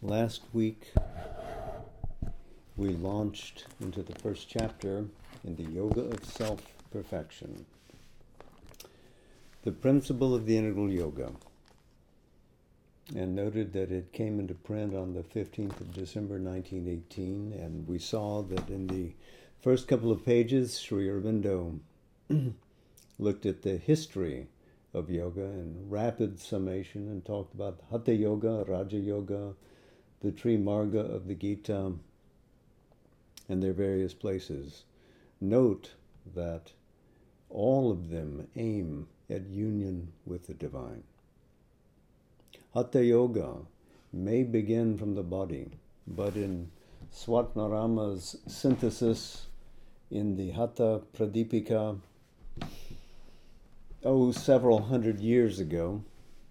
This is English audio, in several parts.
Last week, we launched into the first chapter in the Yoga of Self-Perfection, the principle of the integral yoga, and noted that it came into print on the 15th of December 1918, and we saw that in the first couple of pages, Sri Aurobindo looked at the history of yoga in rapid summation and talked about Hatha Yoga, Raja Yoga, the Trimarga of the Gita, and their various places. Note that all of them aim at union with the divine. Hatha Yoga may begin from the body, but in Swatmarama's synthesis in the Hatha Pradipika, several hundred years ago,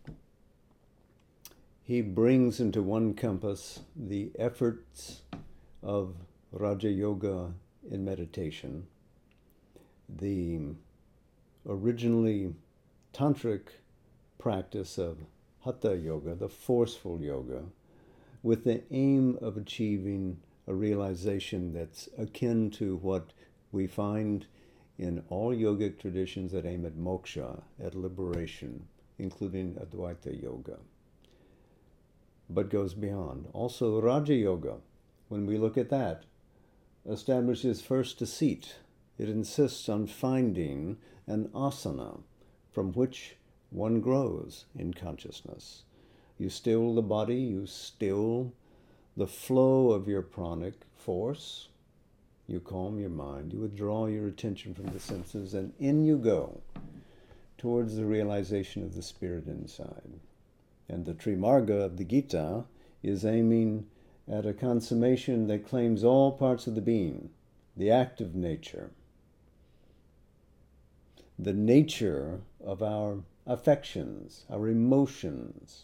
he brings into one compass the efforts of Raja Yoga in meditation, the originally tantric practice of Hatha Yoga, the forceful yoga, with the aim of achieving a realization that's akin to what we find in all yogic traditions that aim at moksha, at liberation, including Advaita Yoga, but goes beyond. Also, Raja Yoga, when we look at that, establishes first a seat. It insists on finding an asana from which one grows in consciousness. You still the body, you still the flow of your pranic force, you calm your mind, you withdraw your attention from the senses, and in you go towards the realization of the spirit inside. And the Trimarga of the Gita is aiming at a consummation that claims all parts of the being, the active nature, the nature of our affections, our emotions,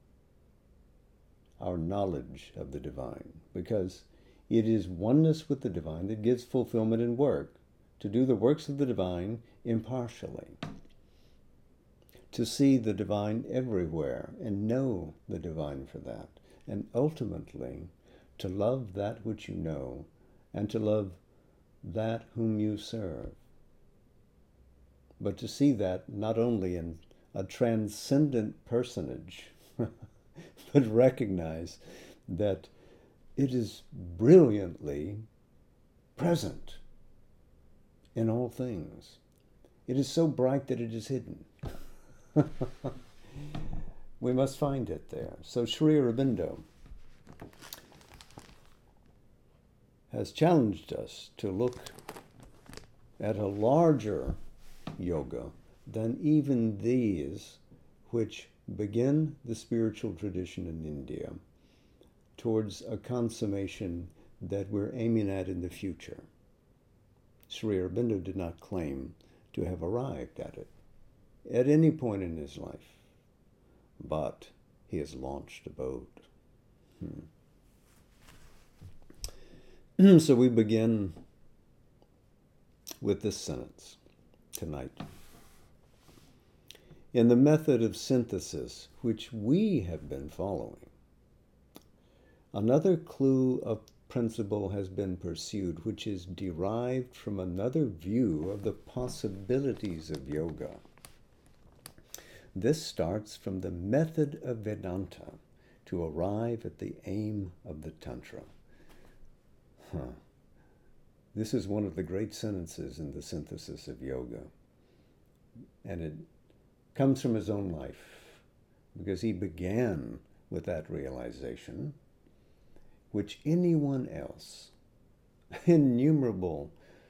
our knowledge of the divine, because it is oneness with the divine that gives fulfillment in work, to do the works of the divine impartially, to see the divine everywhere and know the divine for that, and ultimately to love that which you know and to love that whom you serve. But to see that not only in a transcendent personage, but recognize that it is brilliantly present in all things. It is so bright that it is hidden. We must find it there. So Sri Aurobindo has challenged us to look at a larger yoga than even these which begin the spiritual tradition in India towards a consummation that we're aiming at in the future. Sri Aurobindo did not claim to have arrived at it at any point in his life, but he has launched a boat. So we begin with this sentence tonight. In the method of synthesis which we have been following, another clue of principle has been pursued, which is derived from another view of the possibilities of yoga. This starts from the method of Vedanta to arrive at the aim of the Tantra. This is one of the great sentences in the synthesis of yoga. And it comes from his own life, because he began with that realization, which anyone else, innumerable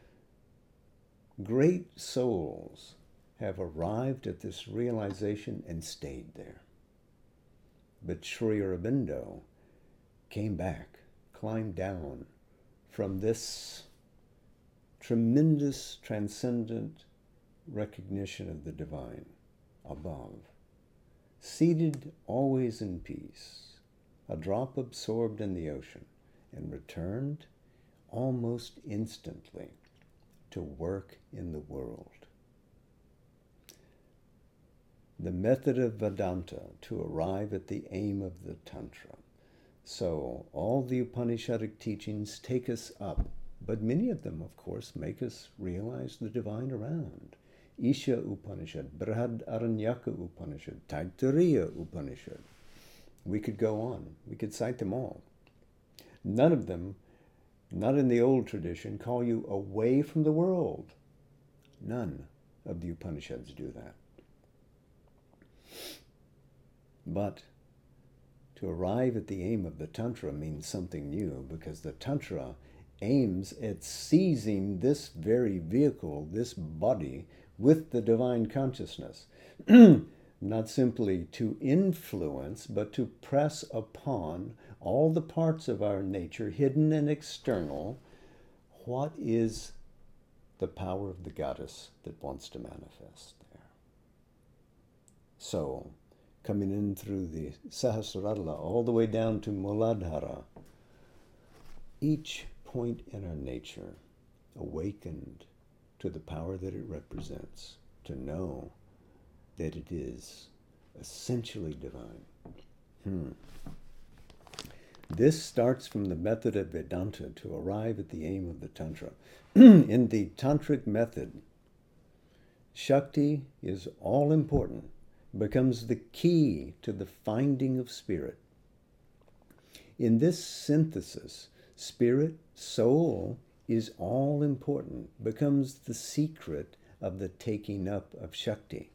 great souls, have arrived at this realization and stayed there. But Sri Aurobindo came back, climbed down from this tremendous transcendent recognition of the divine above, seated always in peace, a drop absorbed in the ocean, and returned almost instantly to work in the world. The method of Vedanta to arrive at the aim of the Tantra So all the Upanishadic teachings take us up, but many of them, of course, make us realize the divine around. Isha Upanishad, Brihad Aranyaka Upanishad, Taittiriya Upanishad. We could go on. We could cite them all. None of them, not in the old tradition, call you away from the world. None of the Upanishads do that. But to arrive at the aim of the Tantra means something new, because the Tantra aims at seizing this very vehicle, this body, with the divine consciousness. Not simply to influence, but to press upon all the parts of our nature, hidden and external. What is the power of the goddess that wants to manifest there? So, coming in through the Sahasrara all the way down to Muladhara, each point in our nature awakened to the power that it represents, to know that it is essentially divine. This starts from the method of Vedanta to arrive at the aim of the Tantra. In the Tantric method, Shakti is all important, becomes the key to the finding of spirit. In this synthesis, spirit, soul, is all important, becomes the secret of the taking up of Shakti.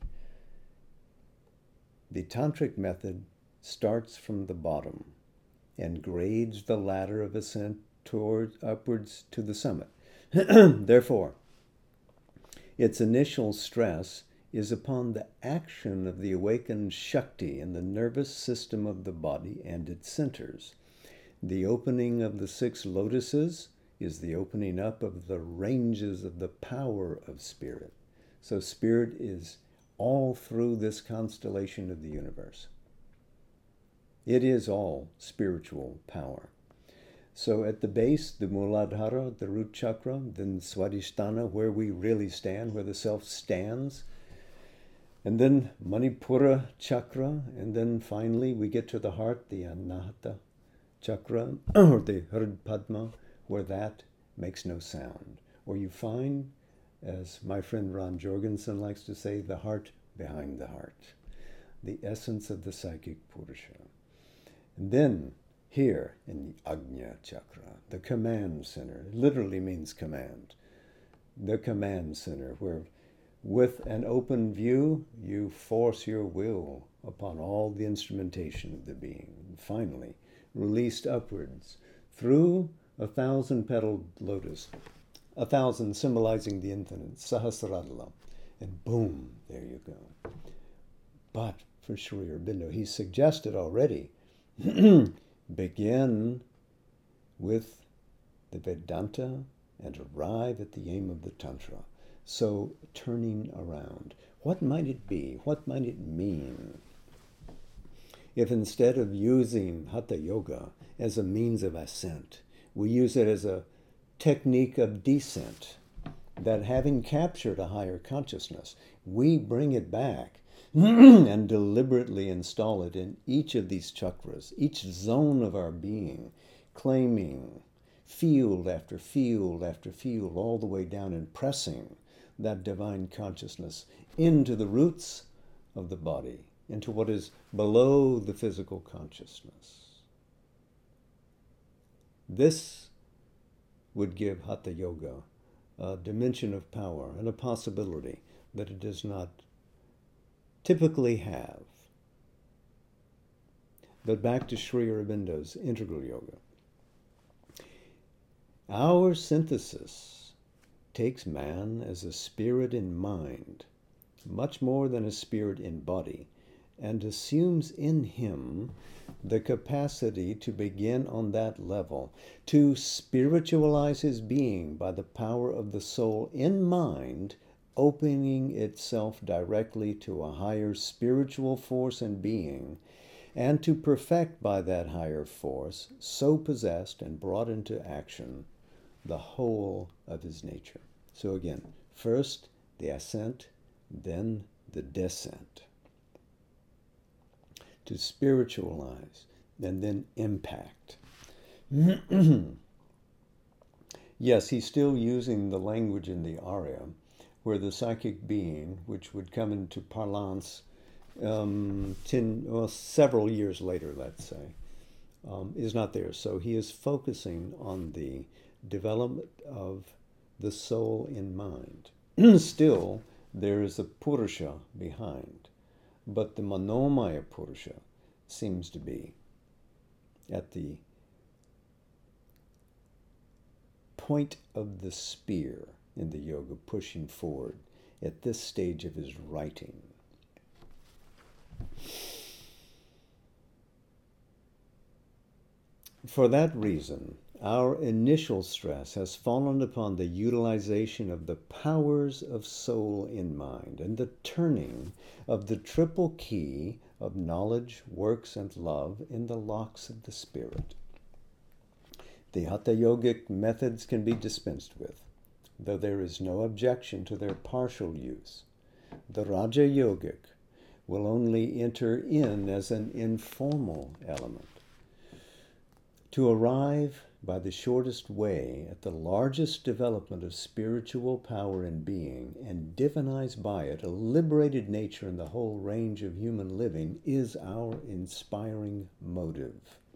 The Tantric method starts from the bottom and grades the ladder of ascent upwards to the summit. Therefore, its initial stress is upon the action of the awakened Shakti in the nervous system of the body and its centers. The opening of the 6 lotuses is the opening up of the ranges of the power of spirit. So spirit is all through this constellation of the universe. It is all spiritual power. So at the base, the Muladhara, the root chakra, then Swadhisthana, where we really stand, where the self stands, and then Manipura chakra, and then finally we get to the heart, the Anahata chakra, or the Hridpadma, where that makes no sound. Or you find, as my friend Ron Jorgensen likes to say, the heart behind the heart, the essence of the psychic Purusha. And then here in the Ajna chakra, the command center, it literally means command, the command center, where with an open view, you force your will upon all the instrumentation of the being. And finally, released upwards through 1,000-petaled lotus, 1,000 symbolizing the infinite, Sahasrara, and boom, there you go. But for Sri Aurobindo, he suggested already, begin with the Vedanta and arrive at the aim of the Tantra. So turning around, what might it be? What might it mean if instead of using Hatha Yoga as a means of ascent, we use it as a technique of descent, that having captured a higher consciousness, we bring it back and deliberately install it in each of these chakras, each zone of our being, claiming field after field after field, all the way down and pressing that divine consciousness into the roots of the body, into what is below the physical consciousness. This would give Hatha Yoga a dimension of power and a possibility that it does not typically have. But back to Sri Aurobindo's integral yoga. Our synthesis takes man as a spirit in mind, much more than a spirit in body, and assumes in him the capacity to begin on that level, to spiritualize his being by the power of the soul in mind, opening itself directly to a higher spiritual force and being, and to perfect by that higher force, so possessed and brought into action, the whole of his nature. So again, first the ascent, then the descent. To spiritualize and then impact. Yes, he's still using the language in the aria, where the psychic being, which would come into parlance several years later, let's say, is not there. So he is focusing on the development of the soul in mind. Still, there is a Purusha behind, but the Manomaya Purusha seems to be at the point of the spear in the yoga, pushing forward at this stage of his writing. For that reason, our initial stress has fallen upon the utilization of the powers of soul in mind and the turning of the triple key of knowledge, works, and love in the locks of the spirit. The Hatha Yogic methods can be dispensed with, though there is no objection to their partial use. The Raja Yogic will only enter in as an informal element. To arrive by the shortest way at the largest development of spiritual power and being and divinize by it a liberated nature in the whole range of human living is our inspiring motive.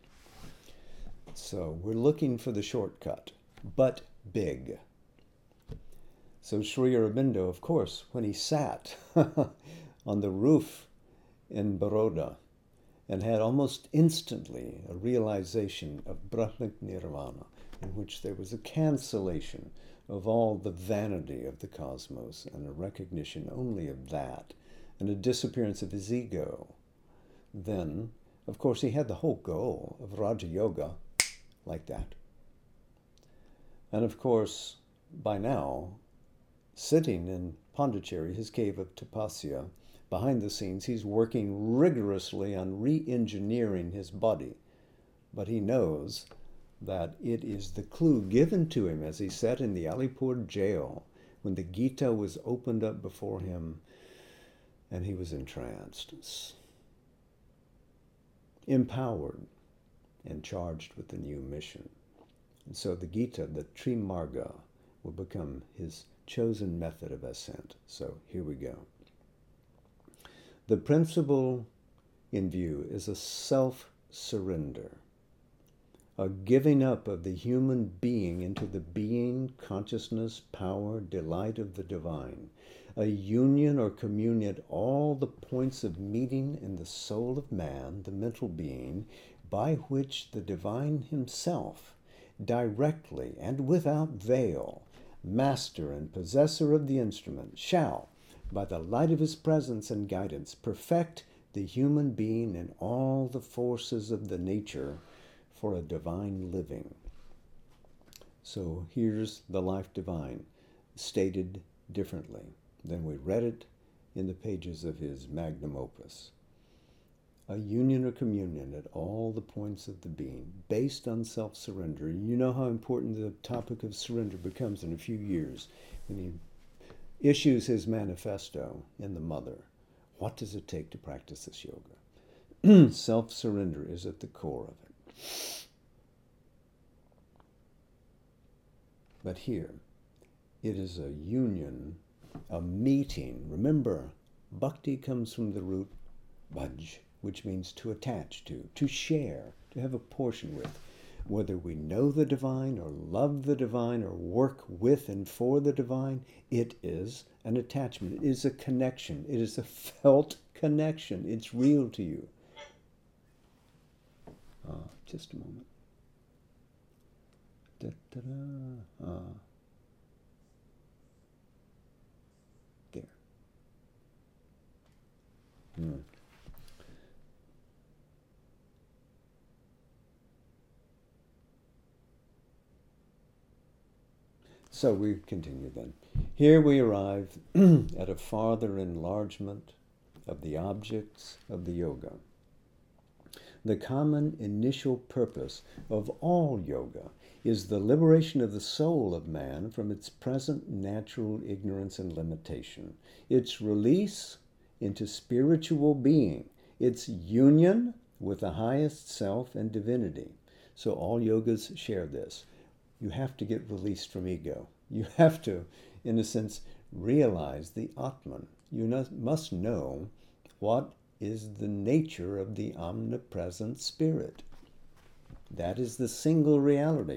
So we're looking for the shortcut, but big. So Sri Aurobindo, of course, when he sat on the roof in Baroda and had almost instantly a realization of Brahmic Nirvana, in which there was a cancellation of all the vanity of the cosmos and a recognition only of that, and a disappearance of his ego. Then, of course, he had the whole goal of Raja Yoga like that. And of course, by now, sitting in Pondicherry, his cave of Tapasya, behind the scenes, he's working rigorously on re-engineering his body. But he knows that it is the clue given to him as he sat in the Alipur jail when the Gita was opened up before him and he was entranced, empowered, and charged with a new mission. And so the Gita, the Trimarga, will become his chosen method of ascent. So here we go. The principle in view is a self-surrender, a giving up of the human being into the being, consciousness, power, delight of the divine, a union or communion at all the points of meeting in the soul of man, the mental being, by which the divine himself, directly and without veil, master and possessor of the instrument, shall, by the light of his presence and guidance, perfect the human being in all the forces of the nature for a divine living. So here's the life divine, stated differently than we read it in the pages of his magnum opus. A union or communion at all the points of the being, based on self-surrender. You know how important the topic of surrender becomes in a few years when he issues his manifesto in the Mother. What does it take to practice this yoga? Self-surrender is at the core of it. But here, it is a union, a meeting. Remember, bhakti comes from the root bhaj, which means to attach to share, to have a portion with. Whether we know the divine or love the divine or work with and for the divine, it is an attachment. It is a connection. It is a felt connection. It's real to you. Just a moment. There. So we continue then. Here we arrive at a farther enlargement of the objects of the yoga. The common initial purpose of all yoga is the liberation of the soul of man from its present natural ignorance and limitation, its release into spiritual being, its union with the highest self and divinity. So all yogas share this. You have to get released from ego. You have to, in a sense, realize the Atman. You must know what is the nature of the omnipresent spirit. That is the single reality.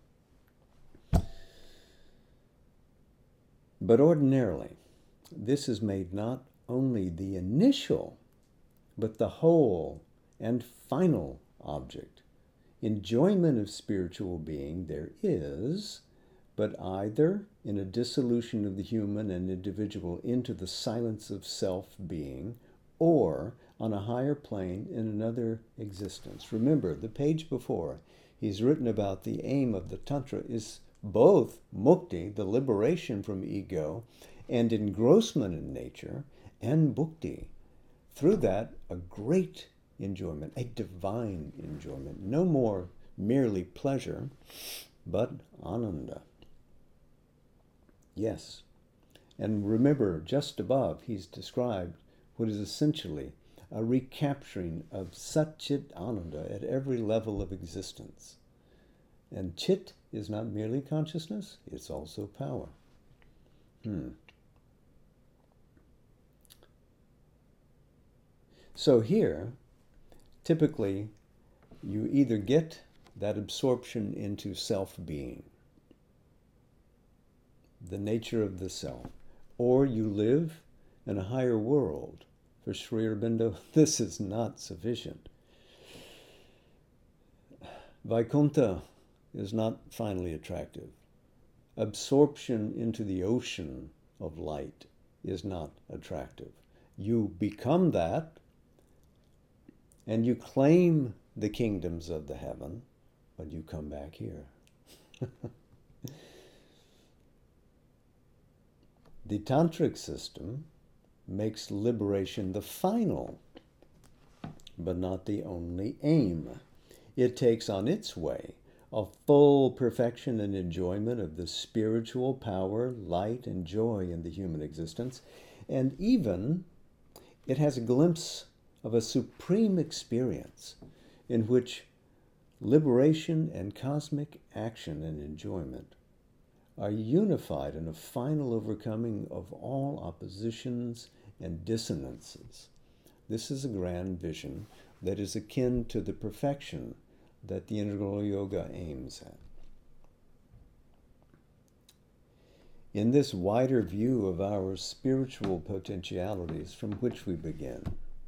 But ordinarily, this is made not only the initial, but the whole and final object. Enjoyment of spiritual being there is, but either in a dissolution of the human and individual into the silence of self-being, or on a higher plane in another existence. Remember, the page before, he's written about the aim of the Tantra is both mukti, the liberation from ego, and engrossment in nature, and bhukti. Through that, a great enjoyment, a divine enjoyment. No more merely pleasure, but ananda. Yes. And remember, just above, he's described what is essentially a recapturing of Sat-Chit Ananda at every level of existence. And Chit is not merely consciousness, it's also power. So here, typically, you either get that absorption into self-being, the nature of the self, or you live in a higher world. For Sri Aurobindo, this is not sufficient. Vaikuntha is not finally attractive. Absorption into the ocean of light is not attractive. You become that, and you claim the kingdoms of the heaven, but you come back here. The tantric system makes liberation the final, but not the only aim. It takes on its way a full perfection and enjoyment of the spiritual power, light, and joy in the human existence, and even it has a glimpse of a supreme experience in which liberation and cosmic action and enjoyment are unified in a final overcoming of all oppositions and dissonances. This is a grand vision that is akin to the perfection that the integral yoga aims at. In this wider view of our spiritual potentialities from which we begin,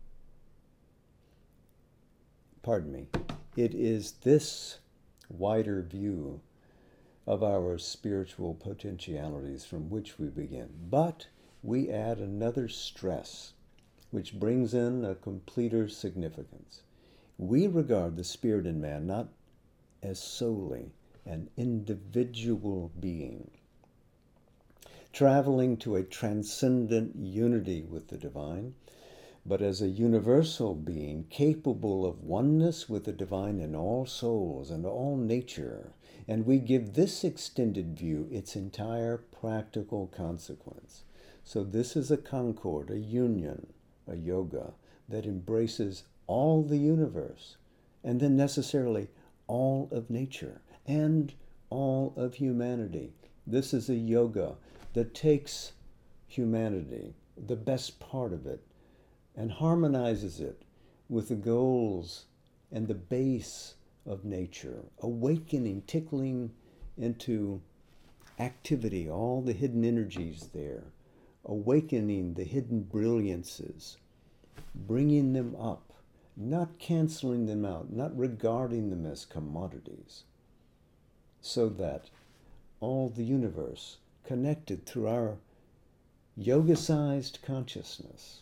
it is this wider view of our spiritual potentialities from which we begin. But we add another stress, which brings in a completer significance. We regard the spirit in man not as solely an individual being, traveling to a transcendent unity with the divine, but as a universal being capable of oneness with the divine in all souls and all nature. And we give this extended view its entire practical consequence. So this is a concord, a union, a yoga that embraces all the universe, and then necessarily all of nature and all of humanity. This is a yoga that takes humanity, the best part of it, and harmonizes it with the goals and the base of nature, awakening, tickling into activity, all the hidden energies there, awakening the hidden brilliances, bringing them up, not canceling them out, not regarding them as commodities, so that all the universe, connected through our yoga-sized consciousness,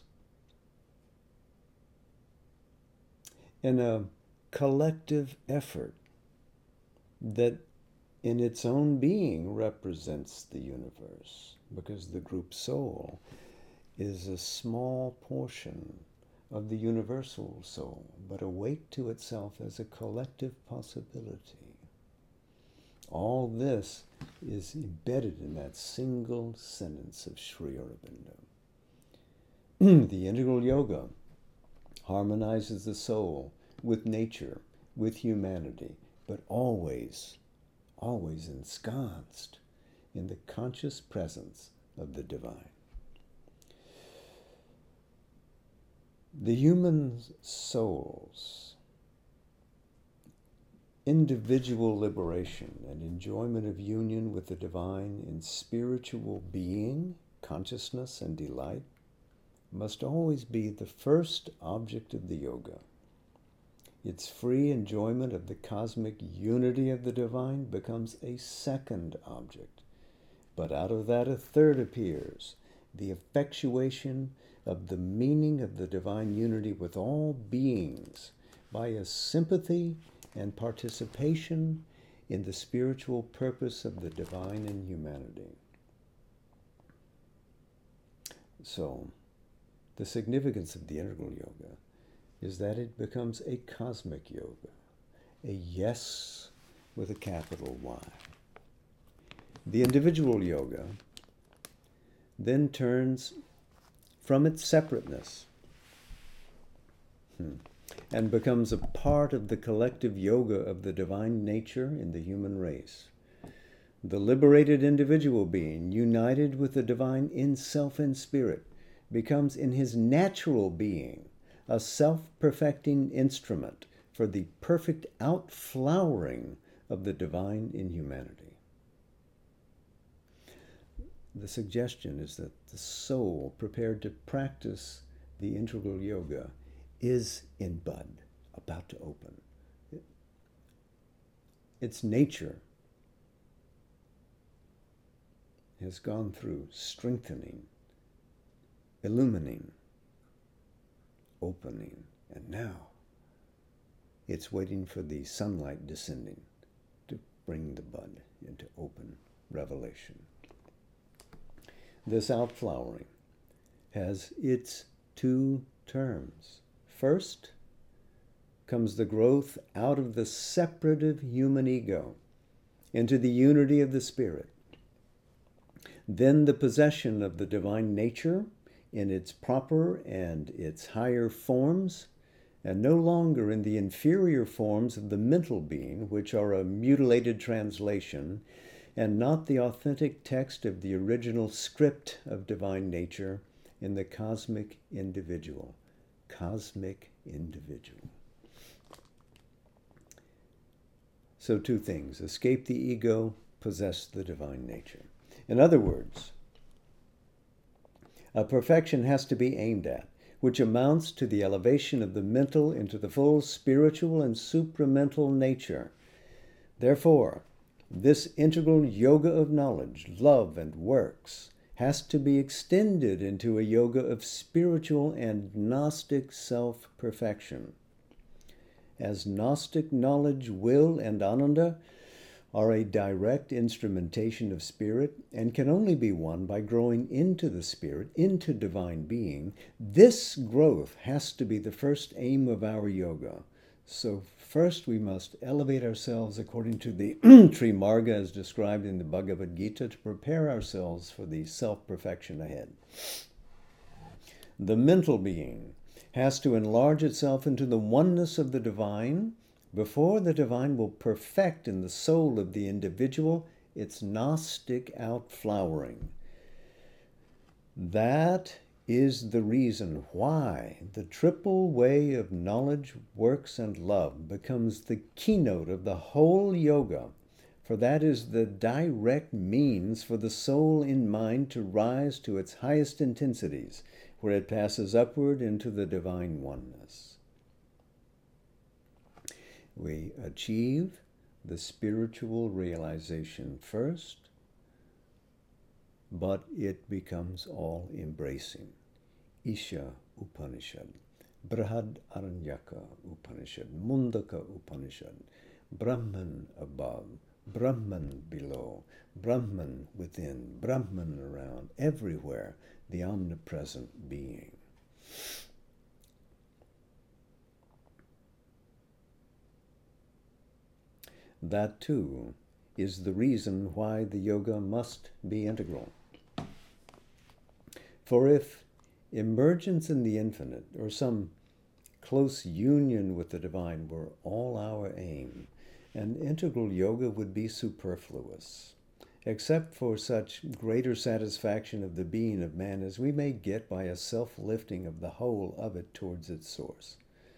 in a collective effort that in its own being represents the universe, because the group soul is a small portion of the universal soul, but awake to itself as a collective possibility. All this is embedded in that single sentence of Sri Aurobindo. The integral yoga harmonizes the soul with nature, with humanity, but always, always ensconced in the conscious presence of the divine. The human soul's individual liberation and enjoyment of union with the divine in spiritual being, consciousness, and delight must always be the first object of the yoga. Its free enjoyment of the cosmic unity of the divine becomes a second object. But out of that a third appears, the effectuation of the meaning of the divine unity with all beings by a sympathy and participation in the spiritual purpose of the divine in humanity. So, the significance of the integral yoga is that it becomes a cosmic yoga, a yes with a capital Y. The individual yoga then turns from its separateness and becomes a part of the collective yoga of the divine nature in the human race. The liberated individual being, united with the divine in self and spirit, becomes in his natural being a self-perfecting instrument for the perfect outflowering of the divine in humanity. The suggestion is that the soul prepared to practice the integral yoga is in bud, about to open. Its nature has gone through strengthening, illumining, opening, and now it's waiting for the sunlight descending to bring the bud into open revelation. This outflowering has its two terms. First comes the growth out of the separative human ego into the unity of the spirit. Then the possession of the divine nature in its proper and its higher forms, and no longer in the inferior forms of the mental being, which are a mutilated translation and not the authentic text of the original script of divine nature in the cosmic individual. Cosmic individual. So two things: escape the ego, possess the divine nature. In other words, a perfection has to be aimed at, which amounts to the elevation of the mental into the full spiritual and supramental nature. Therefore, this integral yoga of knowledge, love, and works has to be extended into a yoga of spiritual and Gnostic self-perfection. As Gnostic knowledge, will, and ananda are a direct instrumentation of spirit and can only be won by growing into the spirit, into divine being, this growth has to be the first aim of our yoga. So first we must elevate ourselves according to the Trimarga as described in the Bhagavad Gita to prepare ourselves for the self-perfection ahead. The mental being has to enlarge itself into the oneness of the divine before the divine will perfect in the soul of the individual its Gnostic outflowering. That is the reason why the triple way of knowledge, works, and love becomes the keynote of the whole yoga, for that is the direct means for the soul in mind to rise to its highest intensities, where it passes upward into the divine oneness. We achieve the spiritual realization first, but it becomes all-embracing. Isha Upanishad, Brihad Aranyaka Upanishad, Mundaka Upanishad, Brahman above, Brahman below, Brahman within, Brahman around, everywhere, the omnipresent being. That, too, is the reason why the yoga must be integral. For if emergence in the infinite, or some close union with the divine were all our aim, and integral yoga would be superfluous, except for such greater satisfaction of the being of man as we may get by a self-lifting of the whole of it towards its source.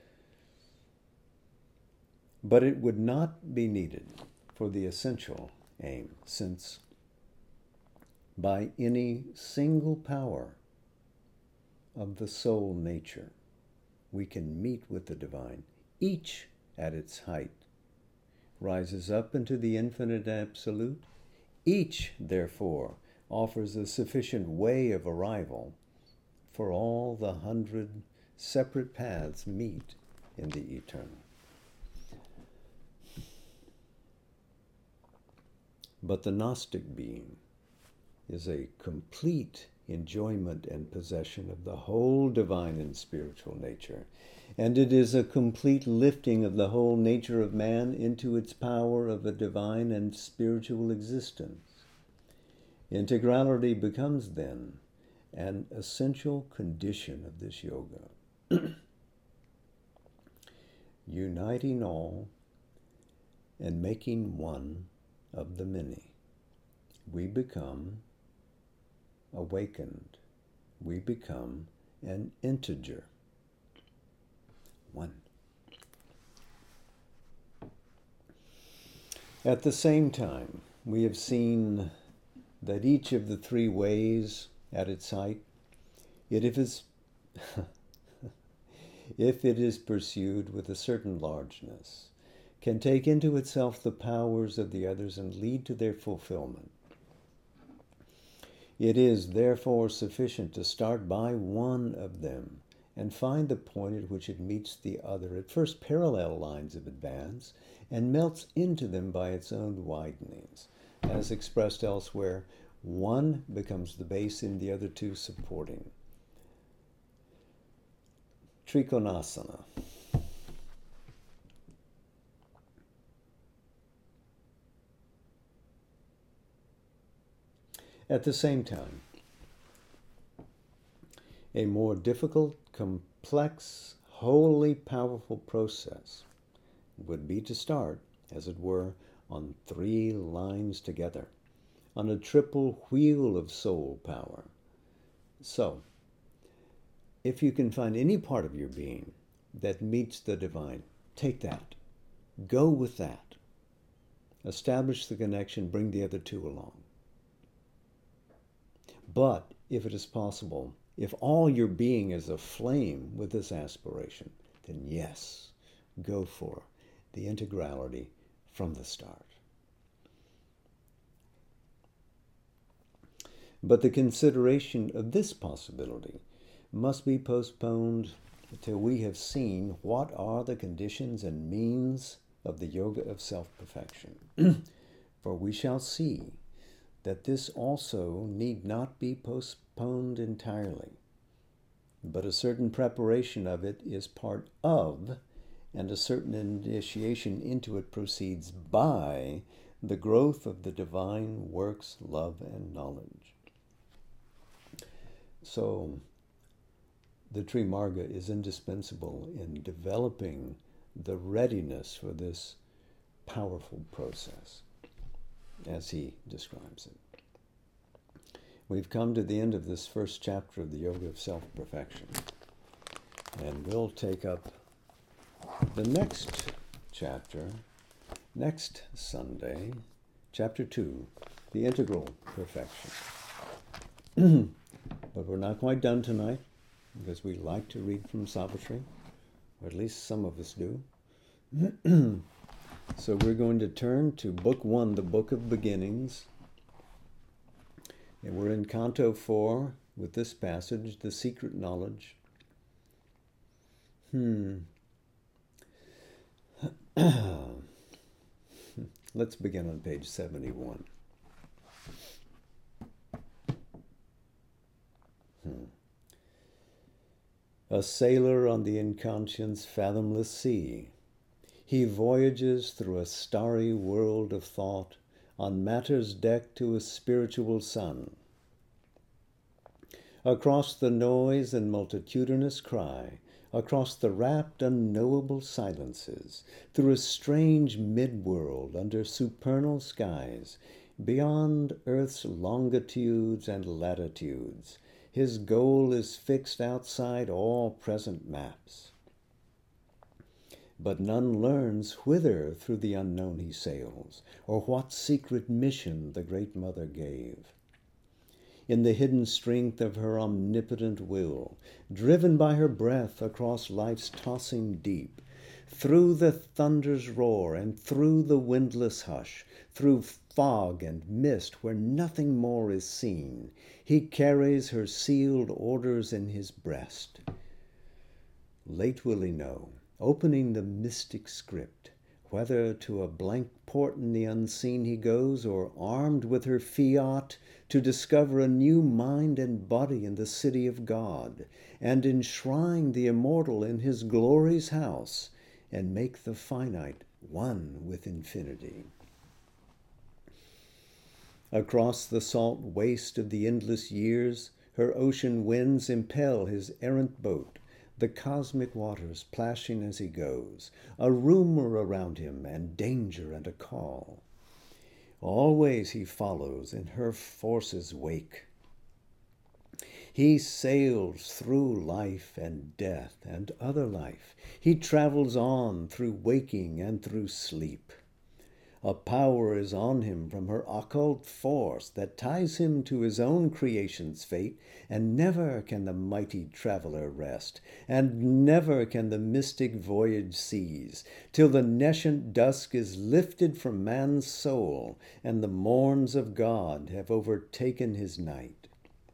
But it would not be needed for the essential aim, since by any single power of the soul nature, we can meet with the divine. Each at its height rises up into the infinite absolute. Each, therefore, offers a sufficient way of arrival for all the 100 separate paths meet in the eternal. But the Gnostic being is a complete enjoyment and possession of the whole divine and spiritual nature, and it is a complete lifting of the whole nature of man into its power of a divine and spiritual existence. Integrality becomes then an essential condition of this yoga, uniting all and making one of the many. We become awakened. We become an integer. One. At the same time, we have seen that each of the three ways at its height, if it is pursued with a certain largeness, can take into itself the powers of the others and lead to their fulfillment. It is therefore sufficient to start by one of them and find the point at which it meets the other at first parallel lines of advance and melts into them by its own widenings. As expressed elsewhere, one becomes the base and the other two supporting. Trikonasana. At the same time, a more difficult, complex, wholly powerful process would be to start, as it were, on three lines together, on a triple wheel of soul power. So, if you can find any part of your being that meets the divine, take that. Go with that. Establish the connection, bring the other two along. But, if it is possible, if all your being is aflame with this aspiration, then yes, go for the integrality from the start. But the consideration of this possibility must be postponed till we have seen what are the conditions and means of the yoga of self-perfection. For we shall see that this also need not be postponed entirely, but a certain preparation of it is part of, and a certain initiation into it proceeds by, the growth of the divine works, love, and knowledge. So, the Trimarga is indispensable in developing the readiness for this powerful process, as he describes it. We've come to the end of this first chapter of the Yoga of Self-Perfection, and we'll take up the next chapter next Sunday, chapter 2, the Integral Perfection. But we're not quite done tonight, because we like to read from Savitri, or at least some of us do. So we're going to turn to Book 1, the Book of Beginnings. And we're in Canto 4 with this passage, The Secret Knowledge. Let's begin on page 71. A sailor on the inconscient's fathomless sea, he voyages through a starry world of thought on matter's deck to a spiritual sun. Across the noise and multitudinous cry across the rapt, unknowable silences, through a strange mid-world under supernal skies, beyond Earth's longitudes and latitudes. His goal is fixed outside all present maps. But none learns whither through the unknown he sails, or what secret mission the Great Mother gave. In the hidden strength of her omnipotent will, driven by her breath across life's tossing deep, through the thunder's roar and through the windless hush, through fog and mist where nothing more is seen, he carries her sealed orders in his breast. Late will he know, opening the mystic script, whether to a blank port in the unseen he goes, or armed with her fiat to discover a new mind and body in the city of God, and enshrine the immortal in his glory's house, and make the finite one with infinity. Across the salt waste of the endless years, her ocean winds impel his errant boat, the cosmic waters plashing as he goes, a rumor around him and danger and a call. Always he follows in her force's wake. He sails through life and death and other life. He travels on through waking and through sleep. A power is on him from her occult force that ties him to his own creation's fate, and never can the mighty traveler rest, and never can the mystic voyage cease, till the nescient dusk is lifted from man's soul, and the morns of God have overtaken his night.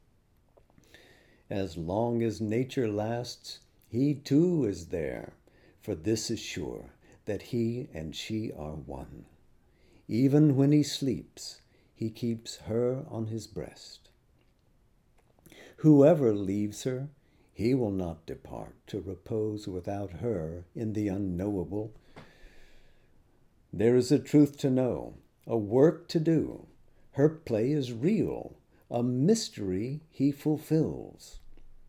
As long as nature lasts, he too is there, for this is sure, that he and she are one. Even when he sleeps, he keeps her on his breast. Whoever leaves her, he will not depart to repose without her in the unknowable. There is a truth to know, a work to do. Her play is real, a mystery he fulfills.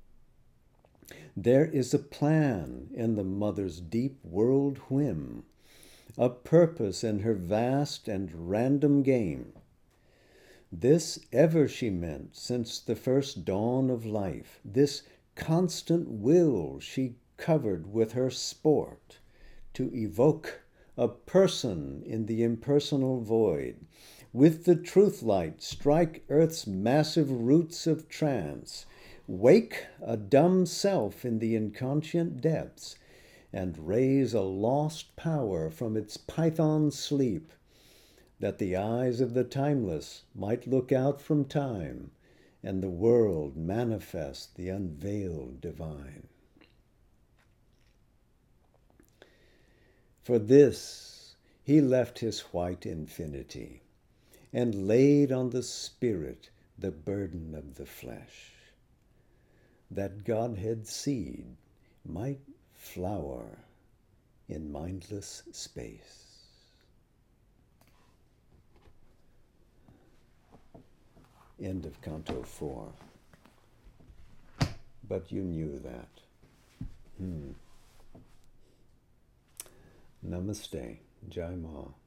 There is a plan in the mother's deep world whim, a purpose in her vast and random game. This ever she meant since the first dawn of life, this constant will she covered with her sport, to evoke a person in the impersonal void, with the truth light strike earth's massive roots of trance, wake a dumb self in the inconscient depths, and raise a lost power from its python sleep, that the eyes of the timeless might look out from time, and the world manifest the unveiled divine. For this he left his white infinity, and laid on the spirit the burden of the flesh, that Godhead's seed might flower in mindless space. End of Canto 4. But you knew that. Namaste. Jai Ma.